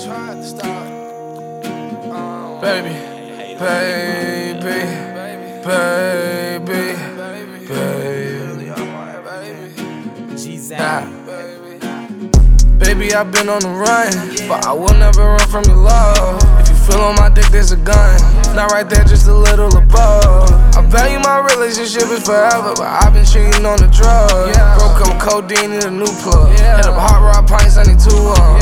Baby, baby, baby, baby, I've been on the run, but I will never run from your love. If you feel on my dick, there's a gun. Not right there, just a little above. I value my relationship is forever, but I've been cheating on the drug. Broke up with codeine in a new plug. Hit up hot rod pints, I need 2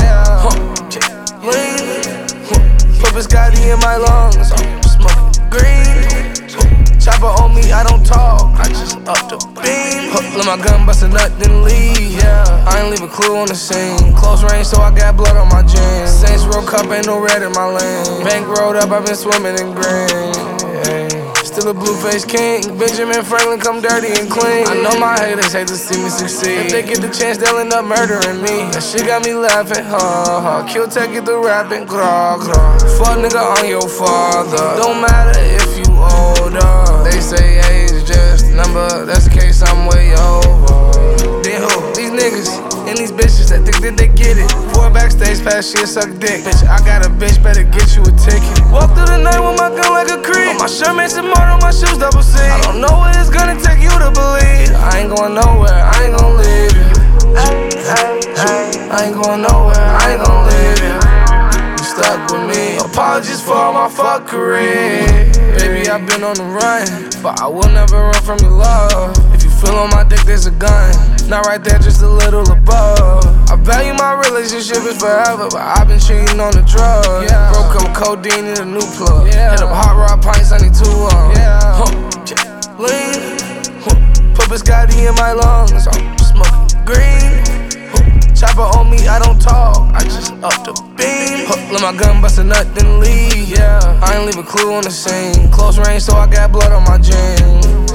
lean. Put Biscotti in my lungs. Smoking green. Chopper on me, I don't talk. I just up the beam. Let my gun bust a nut, then leave. I ain't leave a clue on the scene. Close range, so I got blood on my jeans. Saints Row Cup, ain't no red in my lane. Bank rolled up, I've been swimming in green. Still a blue-faced king. Benjamin Franklin, come dirty and clean. I know my haters hate to see me succeed. If they get the chance, they'll end up murdering me. That shit got me laughing, Kill Tech, get the rapping, grah, grah. Fuck nigga on your father. Don't matter if you older. They say age just a number. That's the case, I'm way over. Then who? These niggas and these bitches that think that they get it. Pour backstage pass, shit, suck dick. Bitch, I got a bitch, better get you a ticket. Walk through the night with my gun like a creep. On my shirt makes it more, on my shoes double C. I don't know what it's gonna take you to believe. I ain't going nowhere, I ain't gon' leave you. I ain't going nowhere, I ain't gon' leave you. You stuck with me. Apologies for all my fuckery. Baby, I've been on the run, but I will never run from your love. If you feel on my dick, there's a gun. Not right there, just a little above. I value my relationship is forever, but I've been cheating on the drug. Broke up with codeine in a new plug. Hit up hot rod pints, I need 2 lean. Put Biscotti in my lungs. I'm smoking green. Chopper on me, I don't talk. I just up the beam. Let my gun bust a nut, then leave. I ain't leave a clue on the scene. Close range, so I got blood on my jeans.